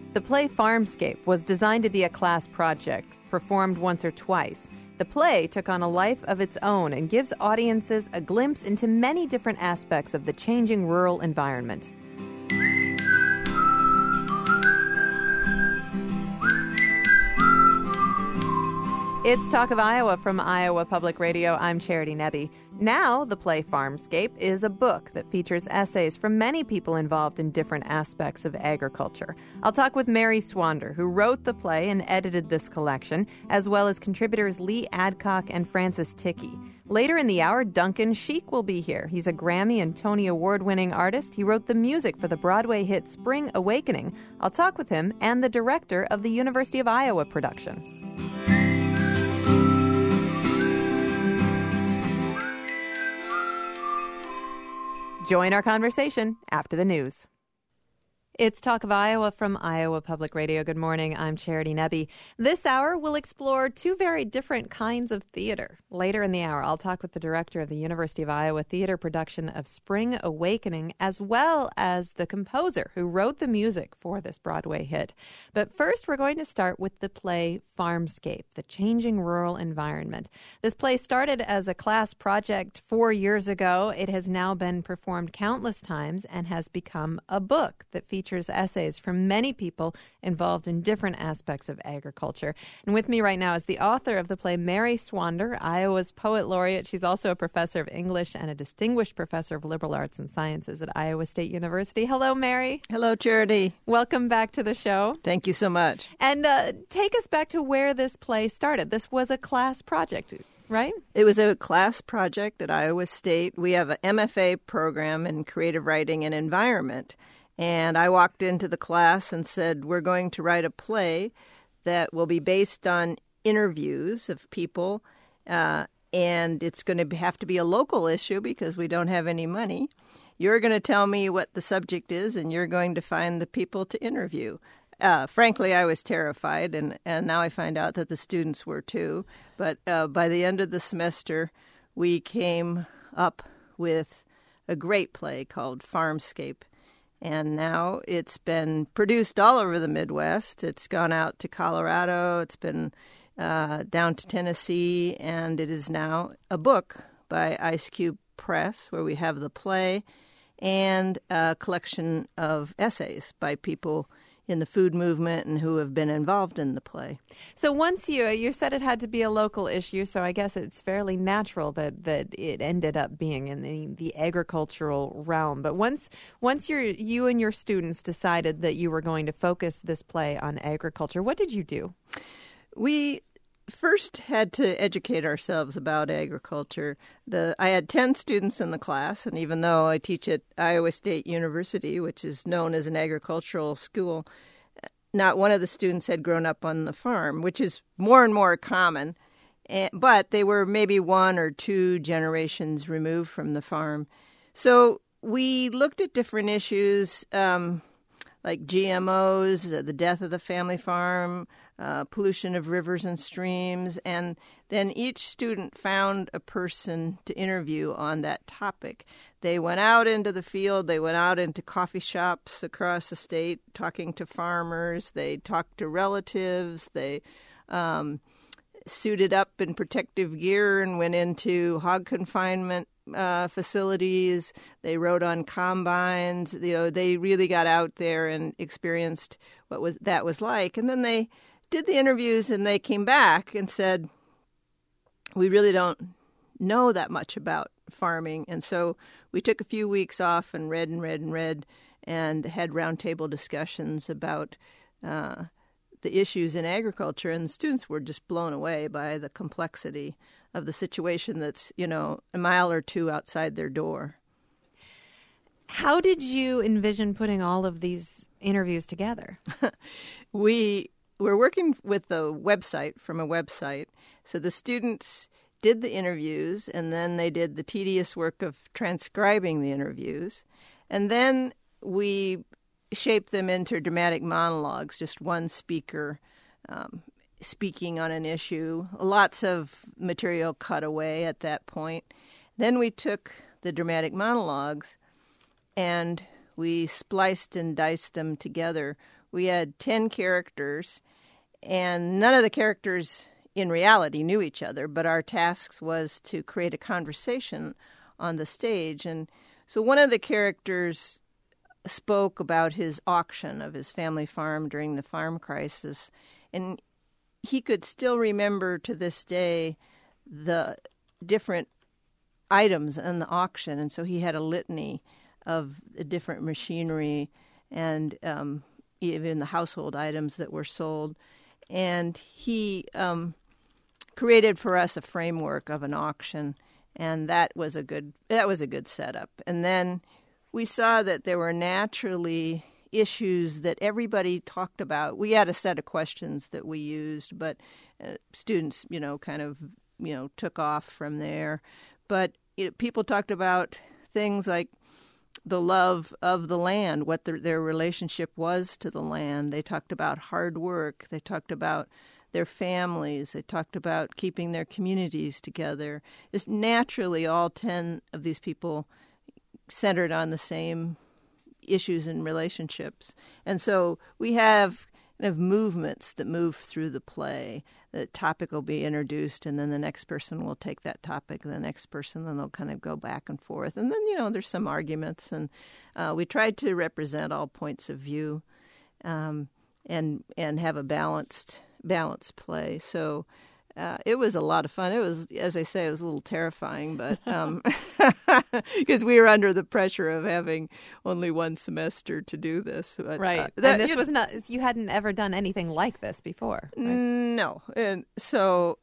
The play Farmscape was designed to be a class project, performed once or twice. The play took on a life of its own and gives audiences a glimpse into many different aspects of the changing rural environment. It's Talk of Iowa from Iowa Public Radio. I'm Charity Nebbe. Now, the play Farmscape is a book that features essays from many people involved in different aspects of agriculture. I'll talk with Mary Swander, who wrote the play and edited this collection, as well as contributors Lee Adcock and Francis Tickey. Later in the hour, Duncan Sheik will be here. He's a Grammy and Tony Award-winning artist. He wrote the music for the Broadway hit Spring Awakening. I'll talk with him and the director of the University of Iowa production. Join our conversation after the news. It's Talk of Iowa from Iowa Public Radio. Good morning. I'm Charity Nebbe. This hour, we'll explore two very different kinds of theater. Later in the hour, I'll talk with the director of the University of Iowa theater production of Spring Awakening, as well as the composer who wrote the music for this Broadway hit. But first, we're going to start with the play Farmscape, the changing rural environment. This play started as a class project 4 years ago. It has now been performed countless times and has become a book that features essays from many people involved in different aspects of agriculture. And with me right now is the author of the play, Mary Swander, Iowa's poet laureate. She's also a professor of English and a distinguished professor of liberal arts and sciences at Iowa State University. Hello, Mary. Hello, Charity. Welcome back to the show. Thank you so much. And take us back to where this play started. This was a class project, right? It was a class project at Iowa State. We have an MFA program in creative writing and environment. And I walked into the class and said, we're going to write a play that will be based on interviews of people, and it's going to have to be a local issue because we don't have any money. You're going to tell me what the subject is, and you're going to find the people to interview. Frankly, I was terrified, and now I find out that the students were too. But by the end of the semester, we came up with a great play called Farmscape. And now it's been produced all over the Midwest. It's gone out to Colorado. It's been down to Tennessee. And it is now a book by Ice Cube Press, where we have the play and a collection of essays by people in the food movement and who have been involved in the play. So once you said it had to be a local issue, so I guess it's fairly natural that it ended up being in the agricultural realm. But once you and your students decided that you were going to focus this play on agriculture, what did you do? We first had to educate ourselves about agriculture. I had 10 students in the class, and even though I teach at Iowa State University, which is known as an agricultural school, not one of the students had grown up on the farm, which is more and more common. But they were maybe 1 or 2 generations removed from the farm. So we looked at different issues like GMOs, the death of the family farm, pollution of rivers and streams, and then each student found a person to interview on that topic. They went out into the field, they went out into coffee shops across the state talking to farmers, they talked to relatives, they suited up in protective gear and went into hog confinement facilities. They rode on combines. They really got out there and experienced what that was like. And then they did the interviews, and they came back and said, we really don't know that much about farming. And so we took a few weeks off and read and had roundtable discussions about the issues in agriculture. And the students were just blown away by the complexity of the situation that's, a mile or 2 outside their door. How did you envision putting all of these interviews together? We're working with a website. So the students did the interviews, and then they did the tedious work of transcribing the interviews. And then we shaped them into dramatic monologues, just one speaker speaking on an issue. Lots of material cut away at that point. Then we took the dramatic monologues and we spliced and diced them together we had 10 characters, and none of the characters in reality knew each other, but our task was to create a conversation on the stage. And so one of the characters spoke about his auction of his family farm during the farm crisis, and he could still remember to this day the different items in the auction, and so he had a litany of the different machinery and even the household items that were sold. And he created for us a framework of an auction, and that was a good setup. And then we saw that there were naturally issues that everybody talked about. We had a set of questions that we used, but students, took off from there. But people talked about things like the love of the land, what their relationship was to the land. They talked about hard work. They talked about their families. They talked about keeping their communities together. It's naturally all 10 of these people centered on the same issues and relationships. And so we have kind of movements that move through the play. The topic will be introduced, and then the next person will take that topic, and the next person, then they'll kind of go back and forth. And then, there's some arguments, and we tried to represent all points of view and have a balanced play. So it was a lot of fun. It was, as I say, it was a little terrifying, but because we were under the pressure of having only one semester to do this. But, right. And this was not, you hadn't ever done anything like this before. Right? No. And so,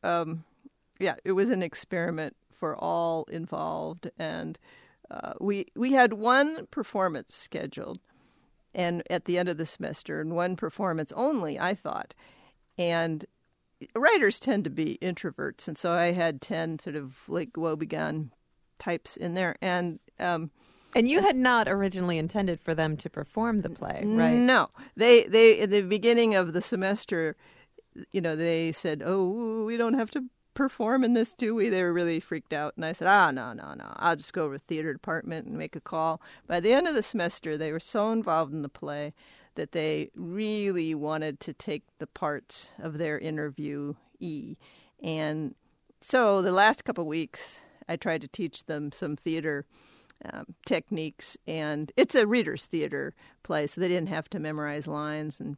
it was an experiment for all involved. And we had one performance scheduled and at the end of the semester, and one performance only, I thought. And writers tend to be introverts, and so I had 10 sort of like woebegone types in there. And you had not originally intended for them to perform the play, right? No. They in the beginning of the semester, they said, "Oh, we don't have to perform in this, do we?" They were really freaked out. And I said, no. I'll just go over to the theater department and make a call. By the end of the semester, they were so involved in the play that they really wanted to take the parts of their interviewee. And so the last couple of weeks, I tried to teach them some theater techniques. And it's a reader's theater play, so they didn't have to memorize lines. And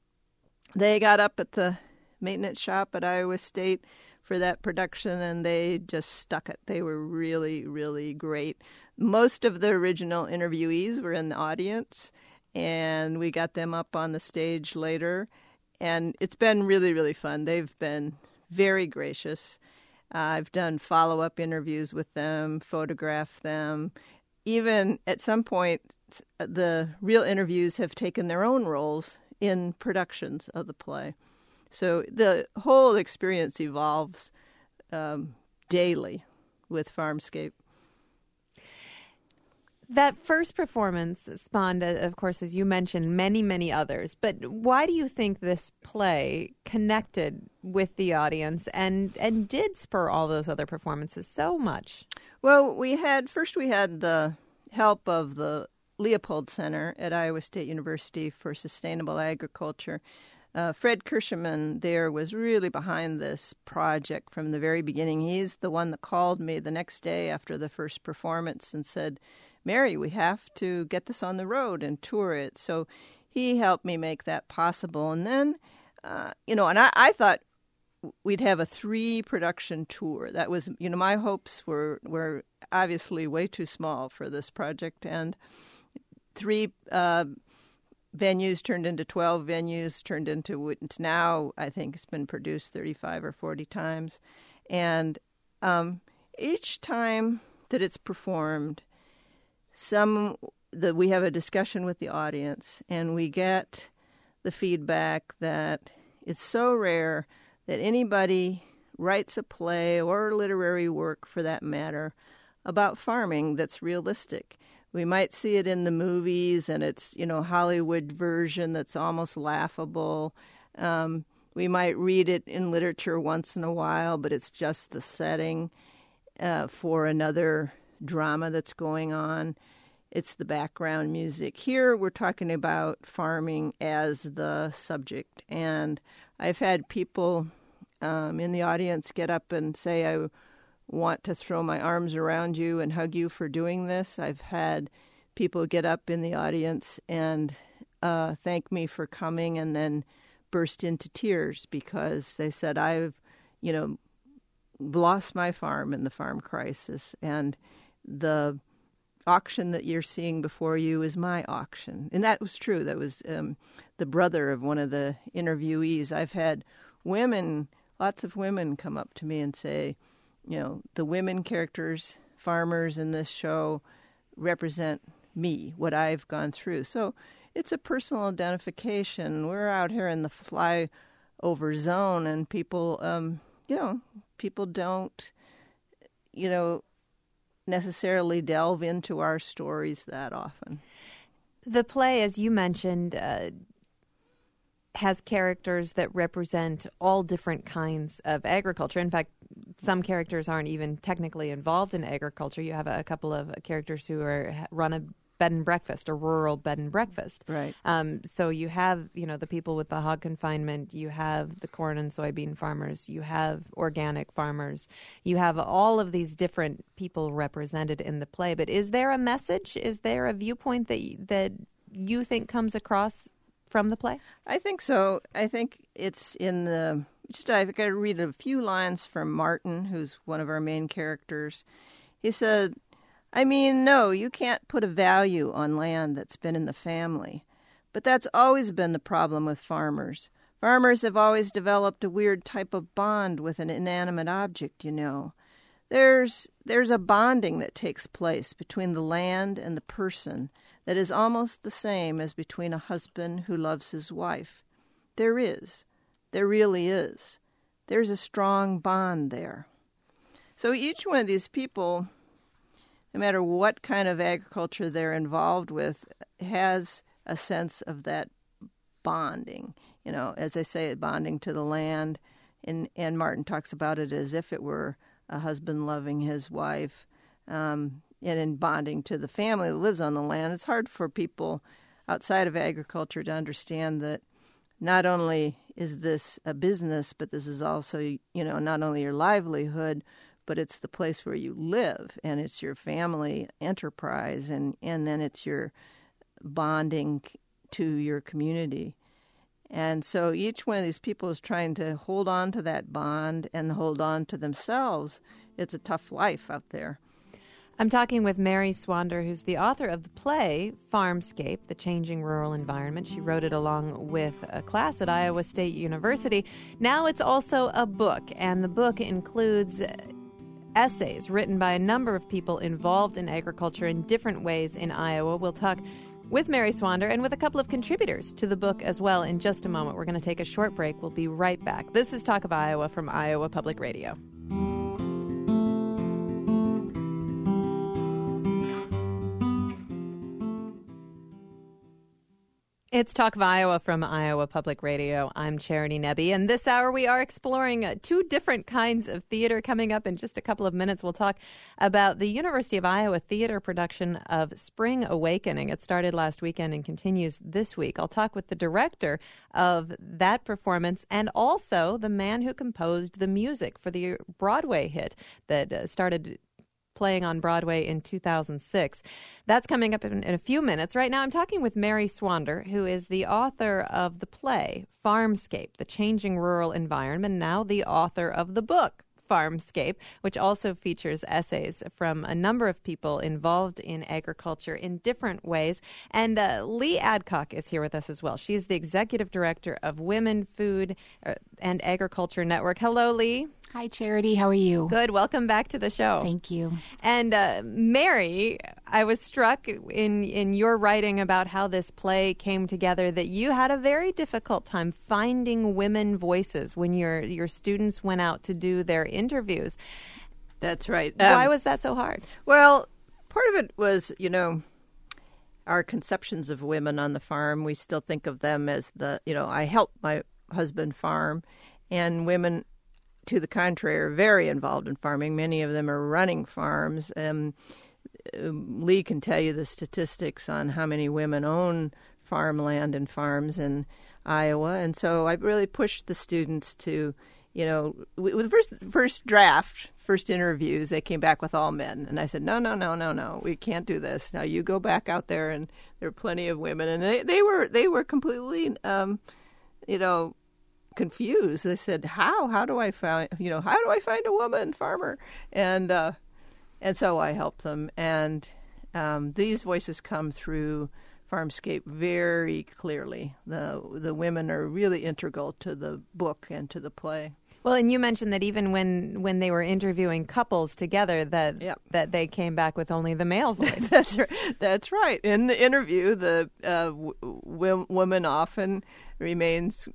they got up at the maintenance shop at Iowa State for that production, and they just stuck it. They were really, really great. Most of the original interviewees were in the audience, and we got them up on the stage later, and it's been really, really fun. They've been very gracious. I've done follow-up interviews with them, photographed them. Even at some point, the real interviews have taken their own roles in productions of the play. So the whole experience evolves daily with Farmscape. That first performance spawned, of course, as you mentioned, many, many others. But why do you think this play connected with the audience and did spur all those other performances so much? Well, we had the help of the Leopold Center at Iowa State University for Sustainable Agriculture. Fred Kirschman there was really behind this project from the very beginning. He's the one that called me the next day after the first performance and said, "Mary, we have to get this on the road and tour it." So he helped me make that possible. And then, and I thought we'd have a 3-production tour. That was, my hopes were obviously way too small for this project. And 3 venues turned into 12 venues, turned into it's now, I think it's been produced 35 or 40 times. And each time that it's performed, we have a discussion with the audience, and we get the feedback that it's so rare that anybody writes a play or literary work, for that matter, about farming that's realistic. We might see it in the movies, and it's, Hollywood version that's almost laughable. We might read it in literature once in a while, but it's just the setting for another drama that's going on. it's the background music. Here we're talking about farming as the subject. And I've had people in the audience get up and say, I want to throw my arms around you and hug you for doing this. I've had people get up in the audience and thank me for coming and then burst into tears because they said, I've, lost my farm in the farm crisis, and the auction that you're seeing before you is my auction. And that was true. That was the brother of one of the interviewees. I've had women, lots of women come up to me and say, the women characters, farmers in this show represent me, what I've gone through. So it's a personal identification. We're out here in the flyover zone, and people, people don't, necessarily delve into our stories that often. The play, as you mentioned, has characters that represent all different kinds of agriculture. In fact, some characters aren't even technically involved in agriculture. You have a couple of characters who run a bed and breakfast, a rural bed and breakfast. Right. So you have, the people with the hog confinement, you have the corn and soybean farmers, you have organic farmers, you have all of these different people represented in the play. But is there a message? Is there a viewpoint that you think comes across from the play? I think so. I think it's in I've got to read a few lines from Martin, who's one of our main characters. He said, no, you can't put a value on land that's been in the family. But that's always been the problem with farmers. Farmers have always developed a weird type of bond with an inanimate object, There's a bonding that takes place between the land and the person that is almost the same as between a husband who loves his wife. There really is. There's a strong bond there. So each one of these people, no matter what kind of agriculture they're involved with, has a sense of that bonding. As I say, bonding to the land. And Martin talks about it as if it were a husband loving his wife, and in bonding to the family that lives on the land. It's hard for people outside of agriculture to understand that not only is this a business, but this is also, not only your livelihood, but it's the place where you live, and it's your family enterprise, and then it's your bonding to your community. And so each one of these people is trying to hold on to that bond and hold on to themselves. It's a tough life out there. I'm talking with Mary Swander, who's the author of the play Farmscape, The Changing Rural Environment. She wrote it along with a class at Iowa State University. Now it's also a book, and the book includes essays written by a number of people involved in agriculture in different ways in Iowa. We'll talk with Mary Swander and with a couple of contributors to the book as well in just a moment. We're going to take a short break. We'll be right back. This is Talk of Iowa from Iowa Public Radio. It's Talk of Iowa from Iowa Public Radio. I'm Charity Nebbe, and this hour we are exploring two different kinds of theater. Coming up in just a couple of minutes, we'll talk about the University of Iowa theater production of Spring Awakening. It started last weekend and continues this week. I'll talk with the director of that performance and also the man who composed the music for the Broadway hit that started playing on Broadway in 2006. That's coming up in a few minutes. Right now, I'm talking with Mary Swander, who is the author of the play Farmscape, The Changing Rural Environment, and now the author of the book Farmscape, which also features essays from a number of people involved in agriculture in different ways. And Lee Adcock is here with us as well. She is the executive director of Women, Food, and Agriculture Network. Hello, Lee. Hi, Charity. How are you? Good. Welcome back to the show. Thank you. And Mary, I was struck in your writing about how this play came together that you had a very difficult time finding women voices when your students went out to do their interviews. That's right. Why was that so hard? Well, part of it was, our conceptions of women on the farm. We still think of them as I help my husband farm, and women, to the contrary, are very involved in farming. Many of them are running farms. Lee can tell you the statistics on how many women own farmland and farms in Iowa. And so I really pushed the students to, with the first interviews, they came back with all men. And I said, no, we can't do this. Now you go back out there, and there are plenty of women. And they were completely, confused. They said, how do I find a woman farmer? And so I helped them. And these voices come through Farmscape very clearly. The women are really integral to the book and to the play. Well, and you mentioned that even when they were interviewing couples together, that they came back with only the male voice. That's right. In the interview, the woman often remains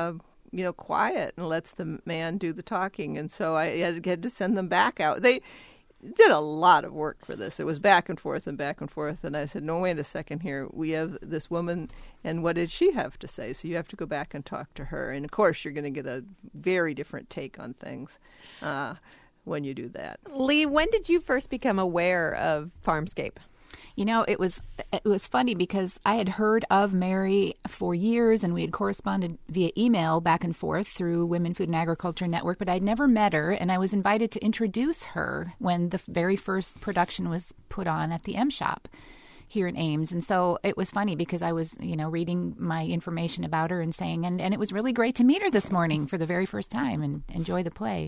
quiet and lets the man do the talking. And so I had to send them back out. They did a lot of work for this. It was back and forth. And I said, no, wait a second here. We have this woman, and what did she have to say? So you have to go back and talk to her. And, of course, you're going to get a very different take on things when you do that. Lee, when did you first become aware of Farmscape? It was funny because I had heard of Mary for years, and we had corresponded via email back and forth through Women Food and Agriculture Network, but I'd never met her, and I was invited to introduce her when the very first production was put on at the M Shop here in Ames. And so it was funny because I was, reading my information about her and saying, and it was really great to meet her this morning for the very first time and enjoy the play.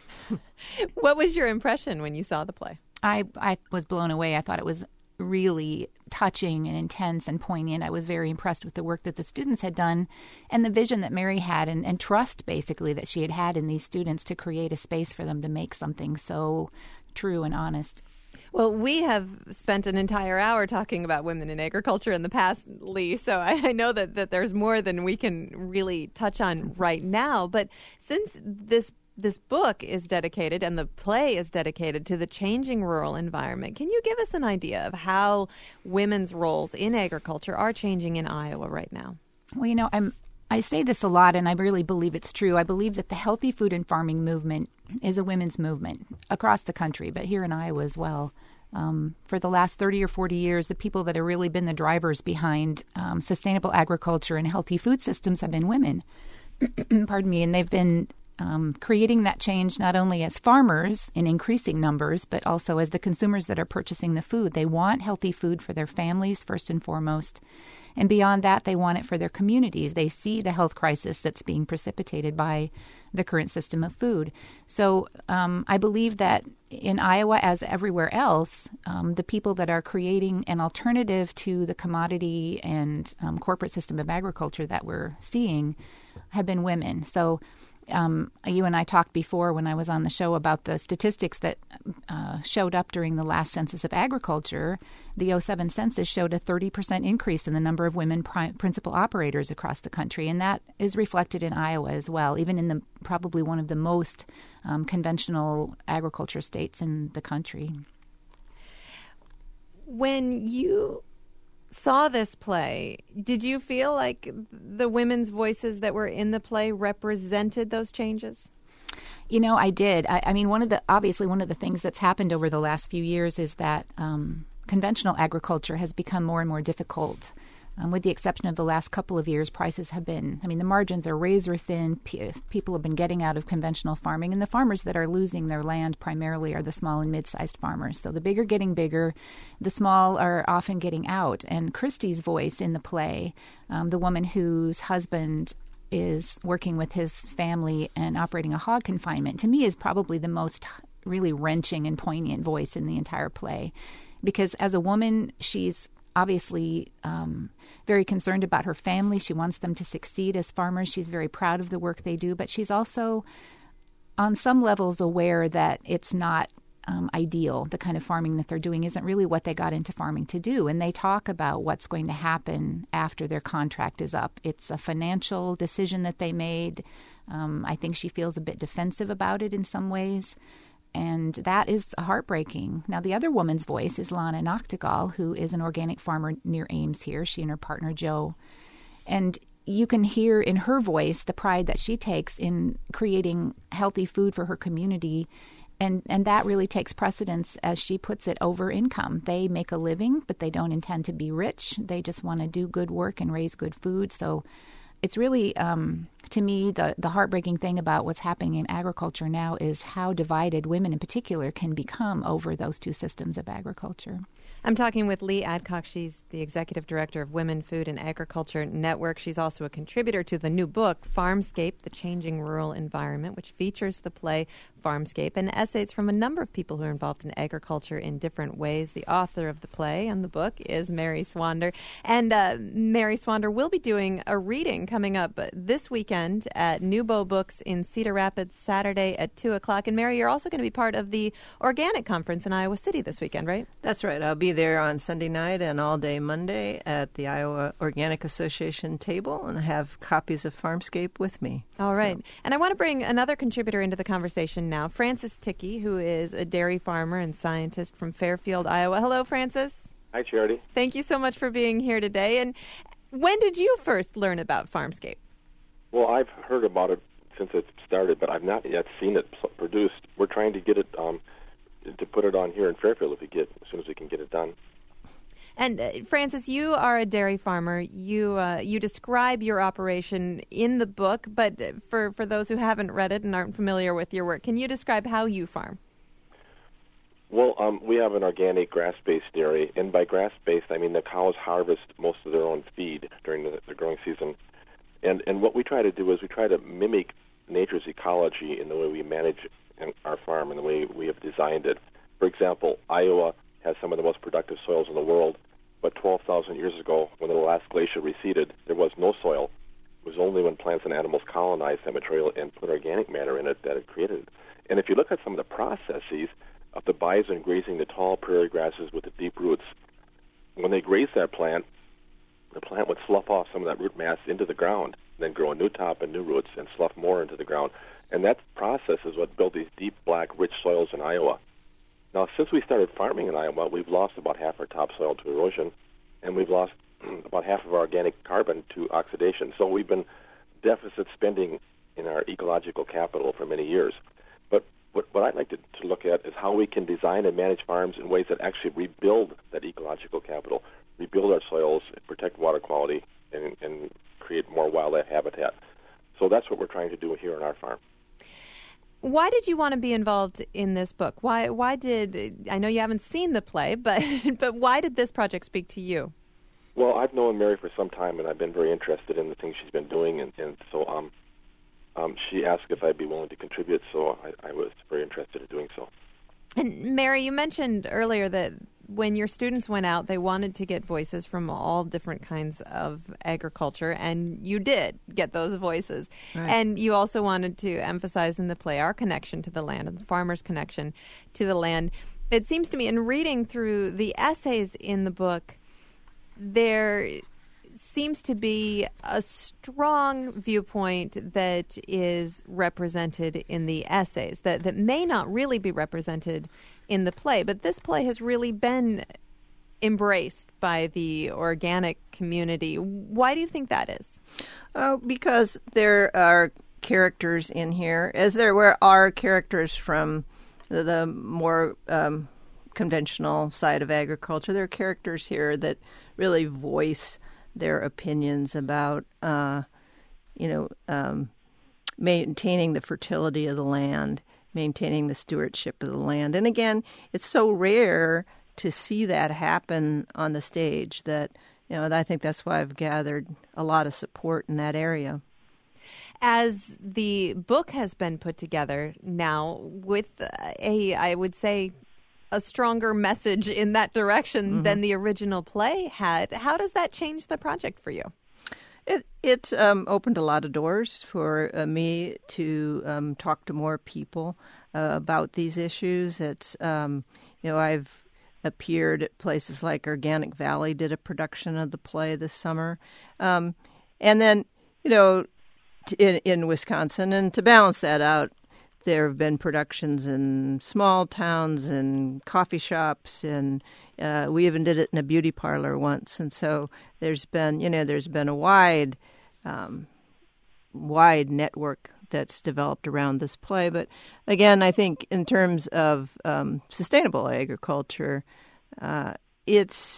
What was your impression when you saw the play? I was blown away. I thought it was really touching and intense and poignant. I was very impressed with the work that the students had done and the vision that Mary had and trust, basically, that she had in these students to create a space for them to make something so true and honest. Well, we have spent an entire hour talking about women in agriculture in the past, Lee, so I know that there's more than we can really touch on right now. But since this book is dedicated and the play is dedicated to the changing rural environment, can you give us an idea of how women's roles in agriculture are changing in Iowa right now? Well, I say this a lot, and I really believe it's true. I believe that the healthy food and farming movement is a women's movement across the country, but here in Iowa as well. For the last 30 or 40 years, the people that have really been the drivers behind sustainable agriculture and healthy food systems have been women. Pardon me. And they've been creating that change not only as farmers in increasing numbers, but also as the consumers that are purchasing the food. They want healthy food for their families, first and foremost. And beyond that, they want it for their communities. They see the health crisis that's being precipitated by the current system of food. So I believe that in Iowa, as everywhere else, the people that are creating an alternative to the commodity and corporate system of agriculture that we're seeing have been women. So you and I talked before when I was on the show about the statistics that showed up during the last census of agriculture. The 2007 census showed a 30% increase in the number of women principal operators across the country, and that is reflected in Iowa as well, even in probably one of the most conventional agriculture states in the country. When you saw this play, did you feel like the women's voices that were in the play represented those changes? I did. I mean, one of the things that's happened over the last few years is that conventional agriculture has become more and more difficult. With the exception of the last couple of years, prices have been, the margins are razor thin. People have been getting out of conventional farming, and the farmers that are losing their land primarily are the small and mid-sized farmers. So the big are getting bigger, the small are often getting out. And Christy's voice in the play, the woman whose husband is working with his family and operating a hog confinement, to me is probably the most really wrenching and poignant voice in the entire play. Because as a woman, she's obviously very concerned about her family. She wants them to succeed as farmers. She's very proud of the work they do, but she's also on some levels aware that it's not ideal. The kind of farming that they're doing isn't really what they got into farming to do. And they talk about what's going to happen after their contract is up. It's a financial decision that they made. I think she feels a bit defensive about it in some ways. And that is heartbreaking. Now, the other woman's voice is Lana Noctegal, who is an organic farmer near Ames here, she and her partner, Joe. And you can hear in her voice the pride that she takes in creating healthy food for her community And that really takes precedence, as she puts it, over income. They make a living, but they don't intend to be rich. They just want to do good work and raise good food. So it's really, to me, the heartbreaking thing about what's happening in agriculture now is how divided women in particular can become over those two systems of agriculture. I'm talking with Lee Adcock. She's the executive director of Women, Food, and Agriculture Network. She's also a contributor to the new book, Farmscape, The Changing Rural Environment, which features the play Farmscape and essays from a number of people who are involved in agriculture in different ways. The author of the play and the book is Mary Swander. And Mary Swander will be doing a reading coming up this weekend at Nubo Books in Cedar Rapids, Saturday at 2 o'clock. And Mary, you're also going to be part of the Organic Conference in Iowa City this weekend, right? That's right. I'll be there on Sunday night and all day Monday at the Iowa Organic Association table, and I have copies of Farmscape with me. All right. And I want to bring another contributor into the conversation now, Frances Tickey, who is a dairy farmer and scientist from Fairfield, Iowa. Hello, Frances. Hi, Charity. Thank you so much for being here today. And when did you first learn about Farmscape? Well, I've heard about it since it started, but I've not yet seen it produced. We're trying to get it to put it on here in Fairfield as soon as we can get it done. And Frances, you are a dairy farmer. You describe your operation in the book, but for those who haven't read it and aren't familiar with your work, can you describe how you farm? Well, we have an organic grass-based dairy, and by grass-based, I mean the cows harvest most of their own feed during the growing season. And what we try to do is we try to mimic nature's ecology in the way we manage our farm and the way we have designed it. For example, Iowa has some of the most productive soils in the world, but 12,000 years ago, when the last glacier receded, there was no soil. It was only when plants and animals colonized that material and put organic matter in it that it created it. And if you look at some of the processes of the bison grazing the tall prairie grasses with the deep roots, when they graze that plant, the plant would slough off some of that root mass into the ground, then grow a new top and new roots and slough more into the ground. And that process is what built these deep, black, rich soils in Iowa. Now, since we started farming in Iowa, we've lost about half our topsoil to erosion, and we've lost about half of our organic carbon to oxidation. So we've been deficit spending in our ecological capital for many years. But what I'd like to look at is how we can design and manage farms in ways that actually rebuild that ecological capital, rebuild our soils, protect water quality, and create more wildlife habitat. So that's what we're trying to do here on our farm. Why did you want to be involved in this book? Why did, I know you haven't seen the play, but why did this project speak to you? Well, I've known Mary for some time, and I've been very interested in the things she's been doing, and so she asked if I'd be willing to contribute, so I was very interested in doing so. And Mary, you mentioned earlier that when your students went out, they wanted to get voices from all different kinds of agriculture, and you did get those voices. Right. And you also wanted to emphasize in the play our connection to the land and the farmer's connection to the land. It seems to me, in reading through the essays in the book, there seems to be a strong viewpoint that is represented in the essays that may not really be represented in the play. But this play has really been embraced by the organic community. Why do you think that is? Because there are characters in here, as there are characters from the more conventional side of agriculture. There are characters here that really voice their opinions about, maintaining the fertility of the land, maintaining the stewardship of the land. And again, it's so rare to see that happen on the stage that, I think that's why I've gathered a lot of support in that area. As the book has been put together now with I would say, a stronger message in that direction than the original play had. How does that change the project for you? It opened a lot of doors for me to talk to more people about these issues. It's I've appeared at places like Organic Valley did a production of the play this summer, and then in Wisconsin, and to balance that out, there have been productions in small towns and coffee shops, and we even did it in a beauty parlor once. And so there's been a wide network that's developed around this play. But again, I think in terms of sustainable agriculture, it's,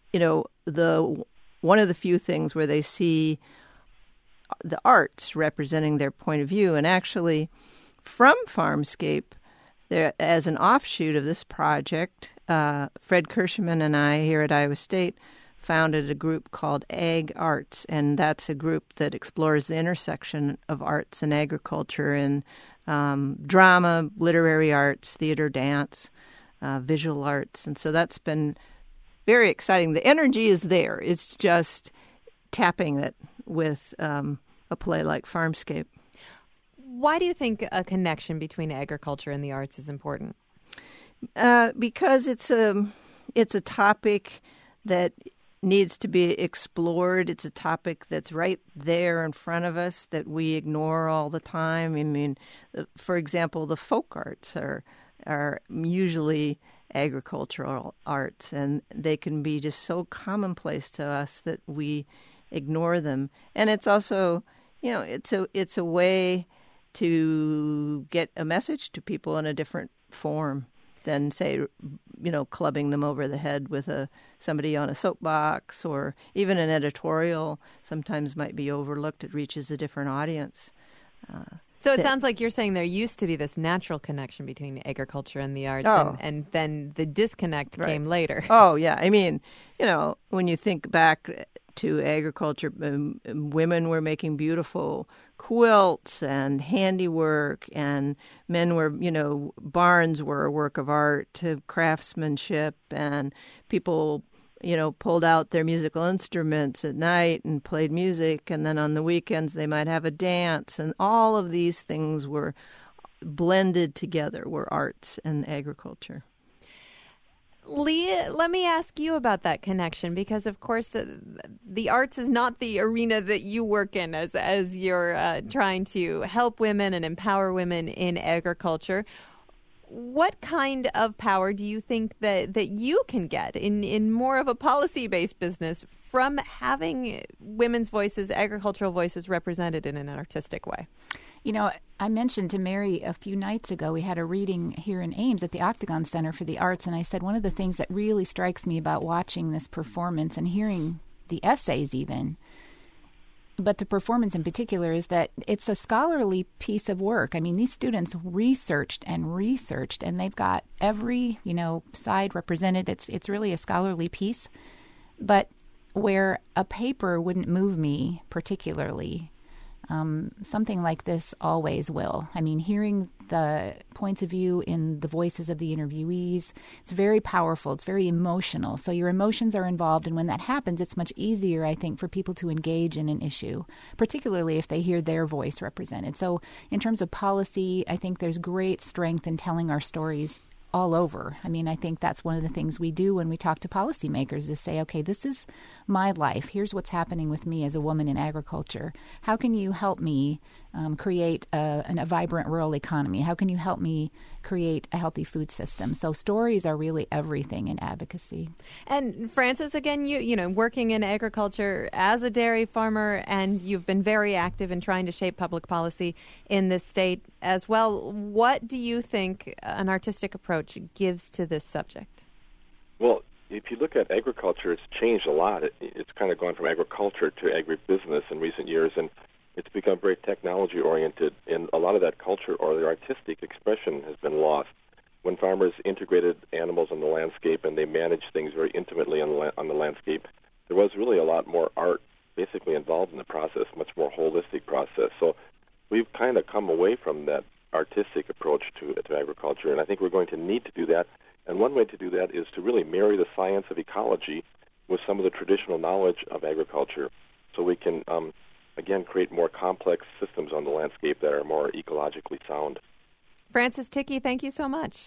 one of the few things where they see the arts representing their point of view. And actually, from Farmscape, there, as an offshoot of this project, Fred Kirschman and I here at Iowa State founded a group called Ag Arts, and that's a group that explores the intersection of arts and agriculture in drama, literary arts, theater, dance, visual arts. And so that's been very exciting. The energy is there. It's just tapping it with a play like Farmscape. Why do you think a connection between agriculture and the arts is important? Because it's a topic that needs to be explored. It's a topic that's right there in front of us that we ignore all the time. I mean, for example, the folk arts are usually agricultural arts, and they can be just so commonplace to us that we ignore them. And it's also, it's a way to get a message to people in a different form than, say, clubbing them over the head with somebody on a soapbox, or even an editorial sometimes might be overlooked. It reaches a different audience. So it sounds like you're saying there used to be this natural connection between agriculture and the arts, and then the disconnect came later. Oh, yeah. I mean, when you think back to agriculture, women were making beautiful quilts and handiwork, and men were, barns were a work of art, to craftsmanship, and people, pulled out their musical instruments at night and played music, and then on the weekends they might have a dance, and all of these things were blended together, were arts and agriculture. Lee, let me ask you about that connection, because, of course, the arts is not the arena that you work in as you're trying to help women and empower women in agriculture. What kind of power do you think that you can get in more of a policy-based business from having women's voices, agricultural voices, represented in an artistic way? I mentioned to Mary a few nights ago, we had a reading here in Ames at the Octagon Center for the Arts, and I said one of the things that really strikes me about watching this performance and hearing the essays even, but the performance in particular, is that it's a scholarly piece of work. I mean, these students researched, and they've got every, side represented. It's really a scholarly piece. But where a paper wouldn't move me particularly, something like this always will. I mean, hearing the points of view in the voices of the interviewees, it's very powerful. It's very emotional. So your emotions are involved. And when that happens, it's much easier, I think, for people to engage in an issue, particularly if they hear their voice represented. So in terms of policy, I think there's great strength in telling our stories all over. I mean, I think that's one of the things we do when we talk to policymakers, is say, okay, this is my life. Here's what's happening with me as a woman in agriculture. How can you help me create a vibrant rural economy? How can you help me create a healthy food system? So stories are really everything in advocacy. And Frances, again, you working in agriculture as a dairy farmer, and you've been very active in trying to shape public policy in this state as well. What do you think an artistic approach gives to this subject? Well, if you look at agriculture, it's changed a lot. It's kind of gone from agriculture to agribusiness in recent years, and it's become very technology-oriented, and a lot of that culture or the artistic expression has been lost. When farmers integrated animals on the landscape and they managed things very intimately on the landscape, there was really a lot more art basically involved in the process, much more holistic process. So we've kind of come away from that artistic approach to agriculture, and I think we're going to need to do that. And one way to do that is to really marry the science of ecology with some of the traditional knowledge of agriculture, so we can again, create more complex systems on the landscape that are more ecologically sound. Frances Ticky, thank you so much.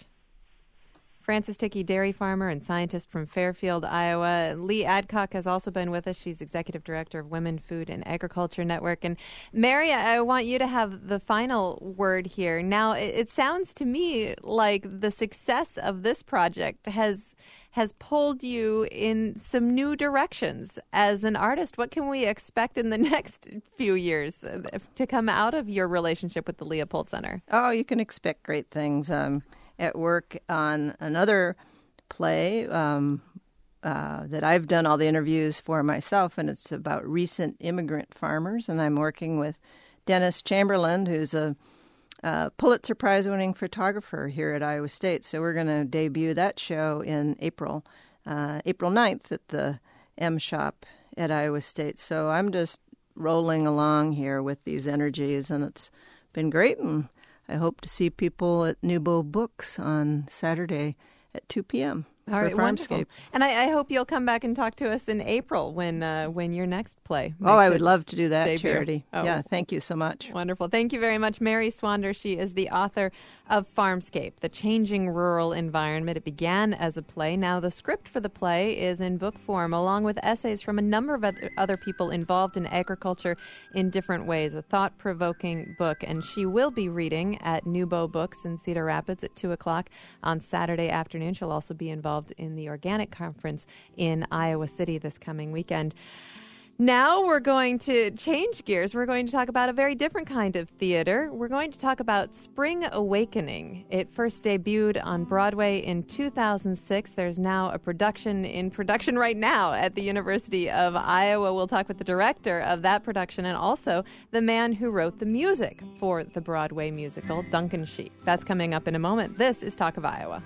Frances Ticky, dairy farmer and scientist from Fairfield, Iowa. Lee Adcock has also been with us. She's executive director of Women, Food, and Agriculture Network. And Mary, I want you to have the final word here. Now, it sounds to me like the success of this project has has pulled you in some new directions as an artist. What can we expect in the next few years to come out of your relationship with the Leopold Center? Oh, you can expect great things. I'm at work on another play that I've done all the interviews for myself, and it's about recent immigrant farmers, and I'm working with Dennis Chamberlain, who's a Pulitzer Prize-winning photographer here at Iowa State. So we're going to debut that show in April 9th at the M Shop at Iowa State. So I'm just rolling along here with these energies, and it's been great, and I hope to see people at Nubo Books on Saturday at 2 p.m. All right, for Farmscape. wonderful. And I hope you'll come back and talk to us in April when your next play makes I would love to do that, debut. Charity. Oh. Yeah, thank you so much. Wonderful. Thank you very much, Mary Swander. She is the author of Farmscape, The Changing Rural Environment. It began as a play. Now the script for the play is in book form, along with essays from a number of other people involved in agriculture in different ways. A thought-provoking book. And she will be reading at Nubo Books in Cedar Rapids at 2 o'clock on Saturday afternoon. She'll also be involved in the Organic Conference in Iowa City this coming weekend. Now we're going to change gears. We're going to talk about a very different kind of theater. We're going to talk about Spring Awakening. It first debuted on Broadway in 2006. There's now a production in production right now at the University of Iowa. We'll talk with the director of that production and also the man who wrote the music for the Broadway musical, Duncan Sheik. That's coming up in a moment. This is Talk of Iowa.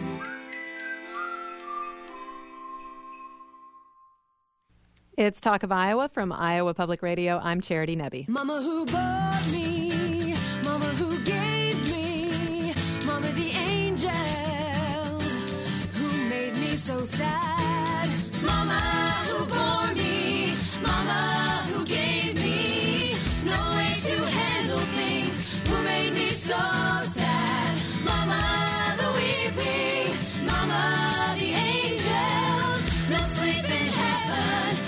It's Talk of Iowa from Iowa Public Radio. I'm Charity Nebbe. Mama who bought me, Mama who gave me, Mama the angels who made me so sad. Mama who bore me, Mama who gave me no way to handle things, who made me so sad. Mama the weeping, Mama the angels, no sleep in heaven.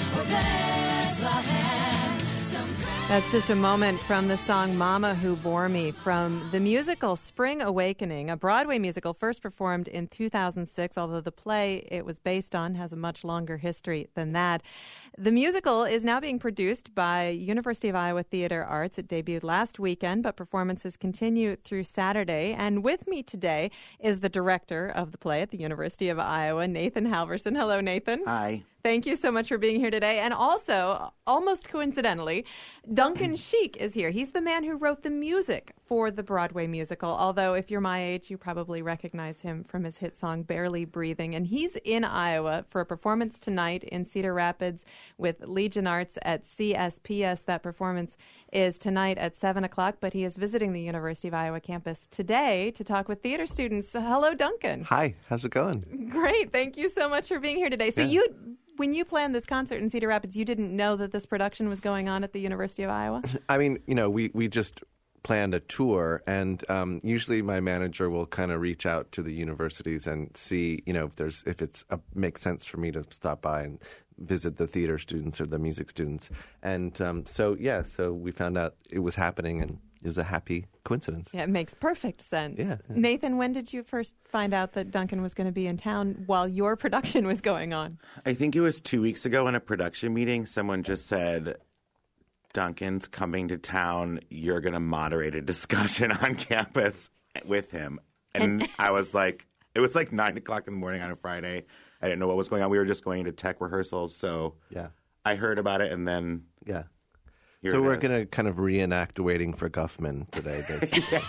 That's just a moment from the song Mama Who Bore Me from the musical Spring Awakening, a Broadway musical first performed in 2006, although the play it was based on has a much longer history than that. The musical is now being produced by University of Iowa Theater Arts. It debuted last weekend, but performances continue through Saturday. And with me today is the director of the play at the University of Iowa, Nathan Halverson. Hello, Nathan. Hi. Thank you so much for being here today. And also, almost coincidentally, Duncan Sheik is here. He's the man who wrote the music for the Broadway musical, although if you're my age, you probably recognize him from his hit song, Barely Breathing. And he's in Iowa for a performance tonight in Cedar Rapids with Legion Arts at CSPS. That performance is tonight at 7 o'clock, but he is visiting the University of Iowa campus today to talk with theater students. Hello, Duncan. Hi, how's it going? Great. Thank you so much for being here today. So when you planned this concert in Cedar Rapids, you didn't know that this production was going on at the University of Iowa? I mean, we just planned a tour, and usually my manager will kind of reach out to the universities and see, if it makes sense for me to stop by and visit the theater students or the music students. And so we found out it was happening, and it was a happy coincidence. Yeah, it makes perfect sense. Yeah. Nathan, when did you first find out that Duncan was going to be in town while your production was going on? I think it was 2 weeks ago in a production meeting. Someone just said, Duncan's coming to town. You're going to moderate a discussion on campus with him. And I was like, it was like 9 o'clock in the morning on a Friday. I didn't know what was going on. We were just going to tech rehearsals. So I heard about it, and then so we're going to kind of reenact Waiting for Guffman today, basically.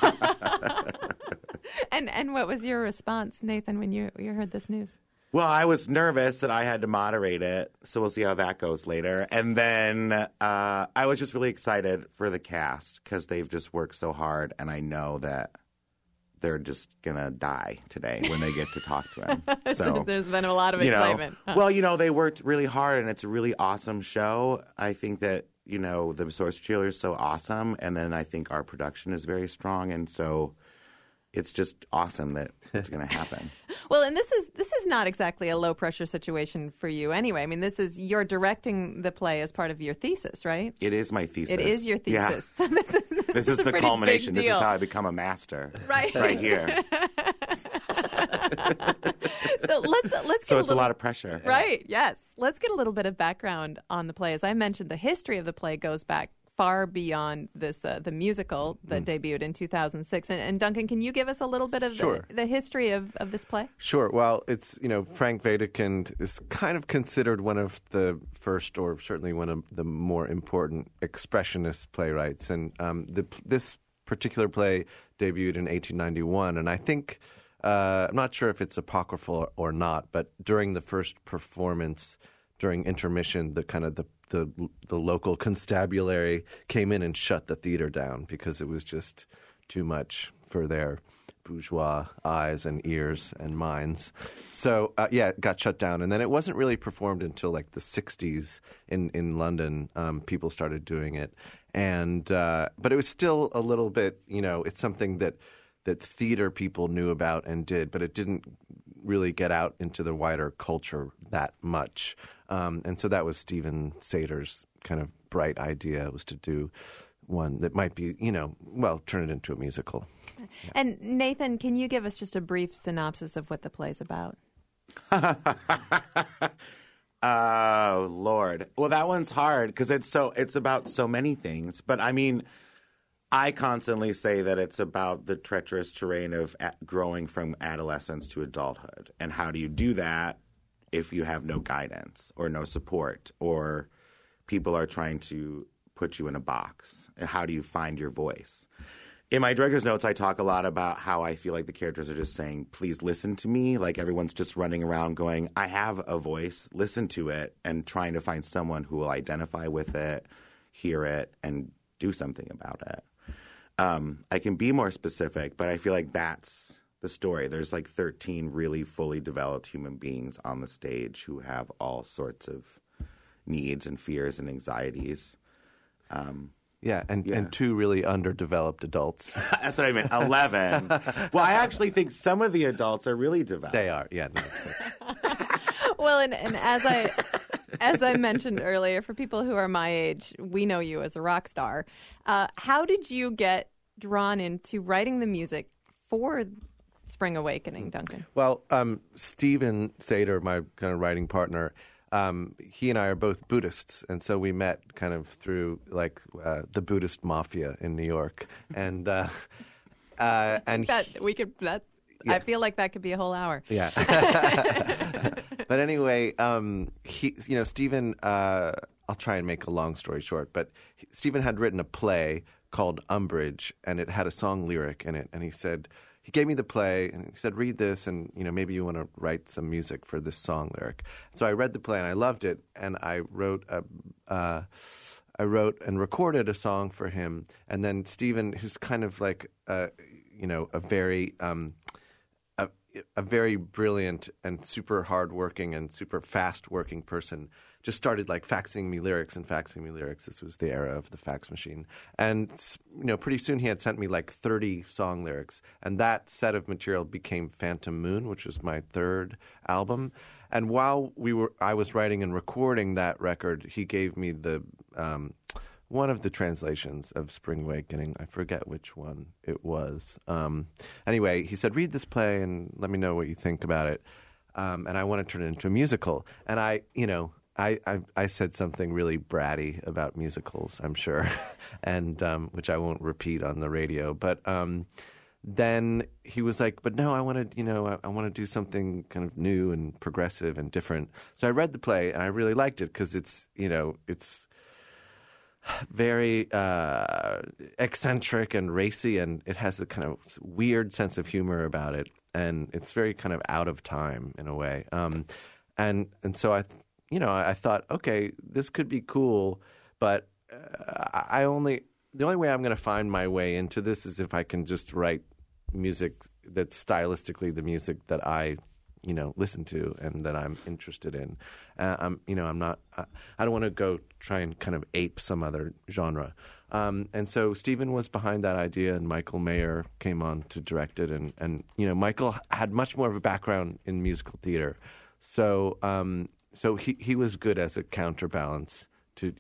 And what was your response, Nathan, when you heard this news? Well, I was nervous that I had to moderate it, so we'll see how that goes later. And then I was just really excited for the cast because they've just worked so hard, and I know that they're just going to die today when they get to talk to him. So there's been a lot of excitement. Well, they worked really hard, and it's a really awesome show. I think that, the source material is so awesome, and then I think our production is very strong, and so it's just awesome that it's going to happen. Well, and this is not exactly a low-pressure situation for you anyway. I mean, you're directing the play as part of your thesis, right? It is my thesis. It is your thesis. Yeah. This is the culmination. This is how I become a master. Right. Right here. So let's get So it's a lot of pressure. Right, yes. Let's get a little bit of background on the play. As I mentioned, the history of the play goes back far beyond this the musical that debuted in 2006. And Duncan, can you give us a little bit of Sure. the history of this play? Sure. Well, it's, Frank Wedekind is kind of considered one of the first, or certainly one of the more important expressionist playwrights. And this particular play debuted in 1891. And I think, I'm not sure if it's apocryphal or not, but during the first performance, during intermission, the local constabulary came in and shut the theater down because it was just too much for their bourgeois eyes and ears and minds. So, it got shut down. And then it wasn't really performed until like the 60s in London. People started doing it. And but it was still a little bit, it's something that theater people knew about and did, but it didn't really get out into the wider culture that much. And so that was Stephen Sater's kind of bright idea, was to do one that might be, turn it into a musical. Yeah. And Nathan, can you give us just a brief synopsis of what the play's about? Oh, Lord. Well, that one's hard because it's about so many things. But I mean, I constantly say that it's about the treacherous terrain of growing from adolescence to adulthood. And how do you do that if you have no guidance or no support, or people are trying to put you in a box? And how do you find your voice? In my director's notes, I talk a lot about how I feel like the characters are just saying, please listen to me. Like everyone's just running around going, I have a voice, listen to it, and trying to find someone who will identify with it, hear it, and do something about it. I can be more specific, but I feel like that's the story. There's like 13 really fully developed human beings on the stage who have all sorts of needs and fears and anxieties. And 2 really underdeveloped adults. That's what I meant. 11. Well, I actually think some of the adults are really developed. They are, yeah. No, Well, and as I mentioned earlier, for people who are my age, we know you as a rock star. How did you get drawn into writing the music for Spring Awakening, Duncan? Well, Stephen Sater, my kind of writing partner, he and I are both Buddhists, and so we met kind of through like the Buddhist mafia in New York, and I feel like that could be a whole hour. Yeah. But anyway, Stephen. I'll try and make a long story short, but Stephen had written a play called Umbrage, and it had a song lyric in it, and he gave me the play, and he said, read this, and, maybe you want to write some music for this song lyric. So I read the play, and I loved it, and I wrote and recorded a song for him. And then Stephen, who's kind of like, a very brilliant and super hardworking and super fast-working person, just started like faxing me lyrics. This was the era of the fax machine. And, pretty soon he had sent me like 30 song lyrics. And that set of material became Phantom Moon, which was my third album. And while I was writing and recording that record, he gave me the one of the translations of Spring Awakening. I forget which one it was. Anyway, he said, read this play and let me know what you think about it. And I want to turn it into a musical. And I said something really bratty about musicals, I'm sure, and which I won't repeat on the radio. But then he was like, "But no, I want to do something kind of new and progressive and different." So I read the play and I really liked it because it's very eccentric and racy, and it has a kind of weird sense of humor about it, and it's very kind of out of time in a way. And so I thought, okay, this could be cool, but the only way I'm going to find my way into this is if I can just write music that's stylistically the music that I listen to and that I'm interested in. I don't want to go try and kind of ape some other genre. And so Stephen was behind that idea, and Michael Mayer came on to direct it. And Michael had much more of a background in musical theater. So he was good as a counterbalance to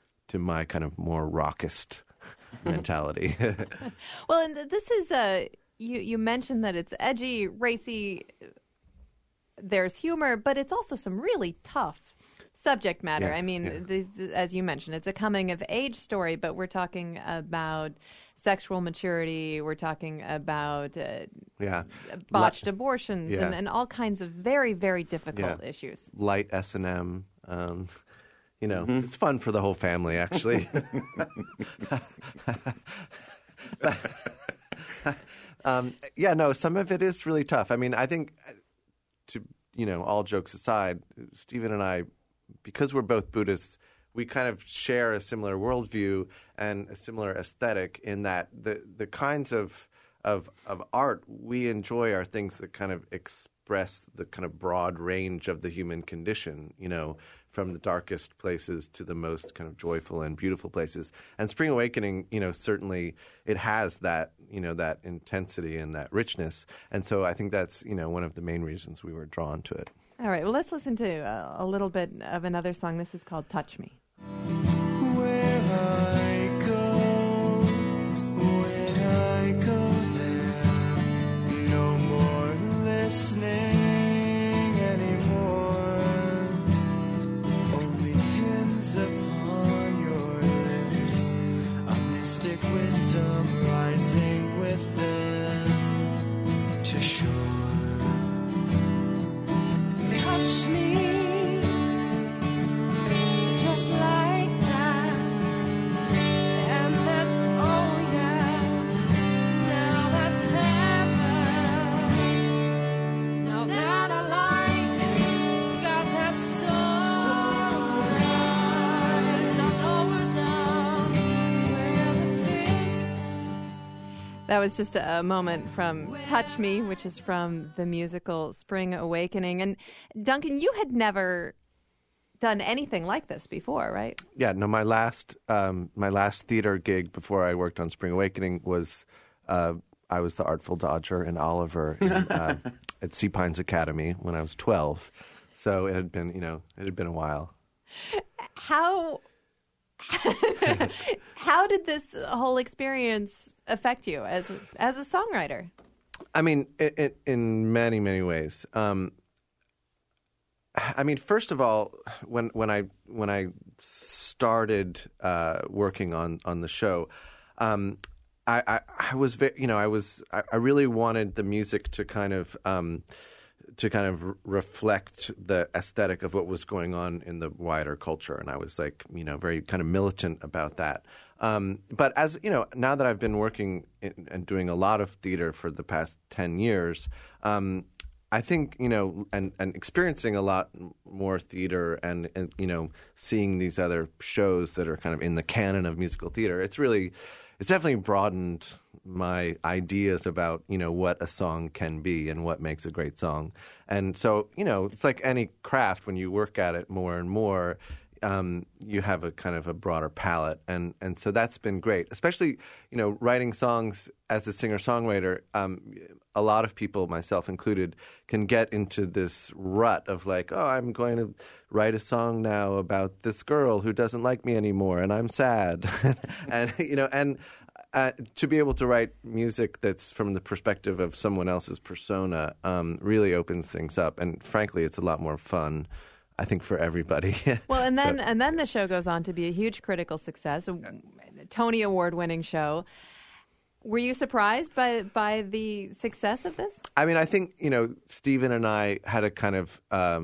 my kind of more rockist mentality. Well, and this is you mentioned that it's edgy, racy, there's humor, but it's also some really tough subject matter. Yeah, I mean, as you mentioned, it's a coming-of-age story, but we're talking about sexual maturity. We're talking about botched abortions and all kinds of very, very difficult issues. Light S&M. It's fun for the whole family, actually. Some of it is really tough. I mean, I think, all jokes aside, Stephen and I, because we're both Buddhists, we kind of share a similar worldview and a similar aesthetic in that the kinds of art we enjoy are things that kind of express the kind of broad range of the human condition, from the darkest places to the most kind of joyful and beautiful places. And Spring Awakening, certainly it has that, that intensity and that richness. And so I think that's, one of the main reasons we were drawn to it. All right. Well, let's listen to a little bit of another song. This is called Touch Me. Where I go, when I go there, no more listening anymore. Only hymns upon your lips, a mystic wisdom rising within to shore. Touch me, just like that, and that, oh yeah, now that's heaven. Now that I like, got that sunrise, now lower down, where the figs. That was just a moment from Touch Me, which is from the musical Spring Awakening. And Duncan, you had never done anything like this before, right? Yeah, no, my last theater gig before I worked on Spring Awakening was I was the Artful Dodger in Oliver at Sea Pines Academy when I was 12. So it had been a while. How did this whole experience affect you as a songwriter? I mean, in many, many ways. First of all, when I started working on the show, I really wanted the music to kind of reflect the aesthetic of what was going on in the wider culture, and I was very kind of militant about that. But as now that I've been working and doing a lot of theater for the past 10 years, I think, and experiencing a lot more theater and seeing these other shows that are kind of in the canon of musical theater, it's definitely broadened my ideas about, what a song can be and what makes a great song. And so, it's like any craft, when you work at it more and more, you have a kind of a broader palette. And so that's been great, especially, writing songs as a singer-songwriter. A lot of people, myself included, can get into this rut of I'm going to write a song now about this girl who doesn't like me anymore and I'm sad. And, to be able to write music that's from the perspective of someone else's persona really opens things up. And frankly, it's a lot more fun, I think, for everybody. Well, and then the show goes on to be a huge critical success, a Tony Award-winning show. Were you surprised by the success of this? I mean, I think, Stephen and I had a kind of,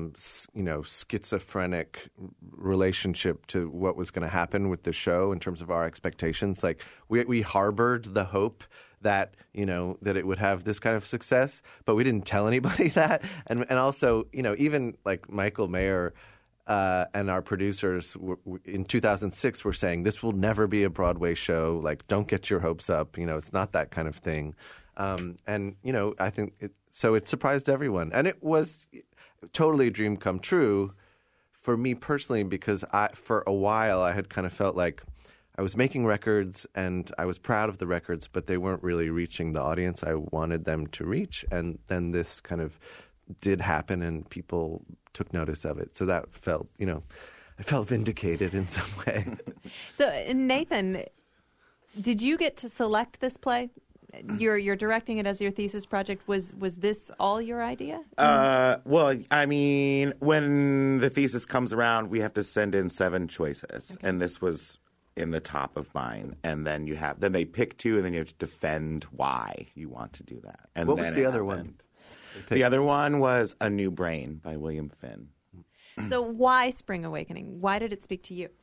schizophrenic relationship to what was going to happen with the show in terms of our expectations. We harbored the hope that, that it would have this kind of success, but we didn't tell anybody that. And also, even Michael Mayer and our producers in 2006 were saying, this will never be a Broadway show. Don't get your hopes up. It's not that kind of thing. I think it surprised everyone. And it was totally a dream come true for me personally, because for a while I had kind of felt like I was making records and I was proud of the records, but they weren't really reaching the audience I wanted them to reach. And then this kind of did happen and people took notice of it. So that felt, I felt vindicated in some way. So Nathan, did you get to select this play? you're directing it as your thesis project. Was this all your idea? Well, I mean, when the thesis comes around, we have to send in 7 choices, and this was in the top of mine. And then then they pick 2, and then you have to defend why you want to do that. And What then was the it other happened. one? The other one was A New Brain by William Finn. So why Spring Awakening? Why did it speak to you?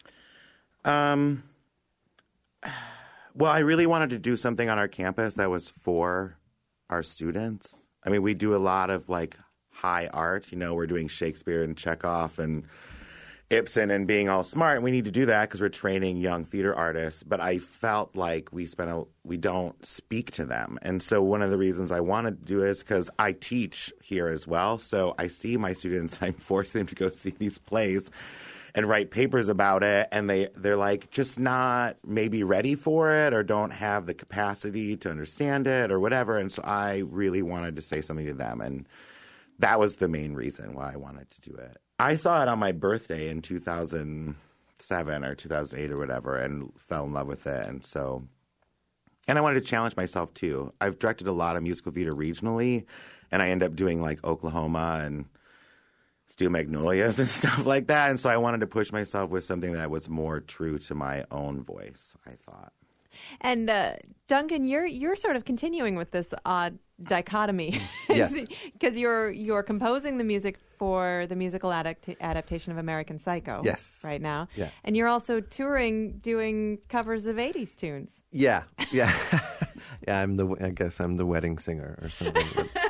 Well, I really wanted to do something on our campus that was for our students. I mean, we do a lot of like high art. You know, we're doing Shakespeare and Chekhov and Ibsen and being all smart. And we need to do that because we're training young theater artists. But I felt like we don't speak to them. And so one of the reasons I wanted to do it is because I teach here as well. So I see my students and I'm forcing them to go see these plays and write papers about it, and they're like just not maybe ready for it or don't have the capacity to understand it or whatever. And so I really wanted to say something to them, and that was the main reason why I wanted to do it. I saw it on my birthday in 2007 or 2008 or whatever and fell in love with it. And I wanted to challenge myself too. I've directed a lot of musical theater regionally, and I end up doing like Oklahoma and Steel Magnolias and stuff like that. And so I wanted to push myself with something that was more true to my own voice, I thought. And Duncan, you're sort of continuing with this odd dichotomy. Yes. Because you're composing the music for the musical adaptation of American Psycho. Yes. Right now. Yeah. And you're also touring, doing covers of 80s tunes. Yeah. Yeah, I guess I'm the wedding singer or something.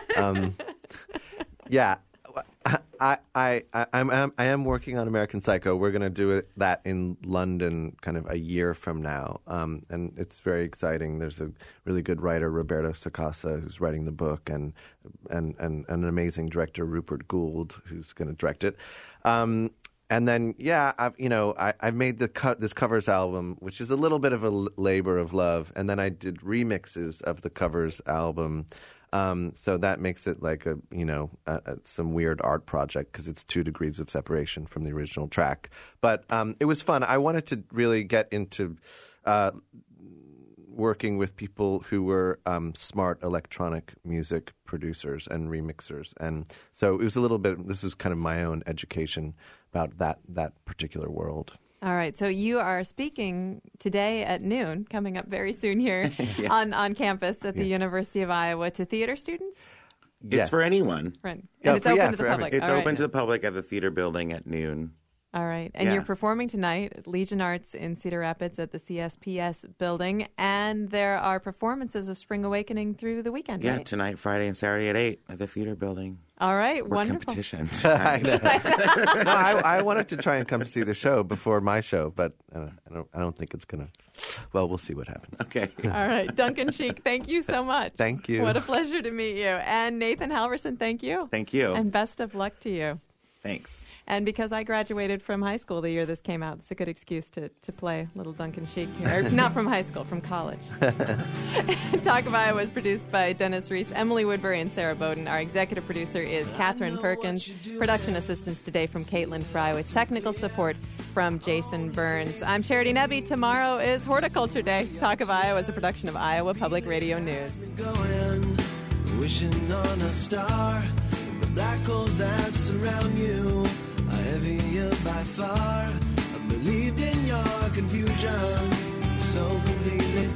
Yeah. I am working on American Psycho. We're going to do that in London kind of a year from now, and it's very exciting. There's a really good writer, Roberto Sacasa, who's writing the book, and an amazing director, Rupert Gould, who's going to direct it. And then, I've made this covers album, which is a little bit of a labor of love, and then I did remixes of the covers album. So that makes it like some weird art project because it's 2 degrees of separation from the original track. But it was fun. I wanted to really get into working with people who were smart electronic music producers and remixers. And so it was a little bit – this was kind of my own education about that particular world. All right. So you are speaking today at noon, coming up very soon here on campus at the University of Iowa to theater students? It's for anyone. Right. And it's open to the public. It's All open right. to the public at the theater building at noon. All right. And you're performing tonight at Legion Arts in Cedar Rapids at the CSPS building. And there are performances of Spring Awakening through the weekend, Yeah, right? Tonight, Friday, and Saturday at 8 at the theater building. All right. We're Wonderful. competition. No, I wanted to try and come see the show before my show, but I don't think it's going to. Well, we'll see what happens. Okay. All right. Duncan Sheik, thank you so much. Thank you. What a pleasure to meet you. And Nathan Halverson, thank you. Thank you. And best of luck to you. Thanks. And because I graduated from high school the year this came out, it's a good excuse to play little Duncan Sheik here. Or not from high school, from college. Talk of Iowa is produced by Dennis Reese, Emily Woodbury, and Sarah Bowden. Our executive producer is Catherine Perkins. Production assistance today from Caitlin Fry with technical support from Jason Burns. I'm Charity Nebbe. Tomorrow is Horticulture Day. Talk of Iowa is a production of Iowa Public Radio News. Going, wishing on a star. The black holes that surround you are heavier by far. I believed in your confusion, so completely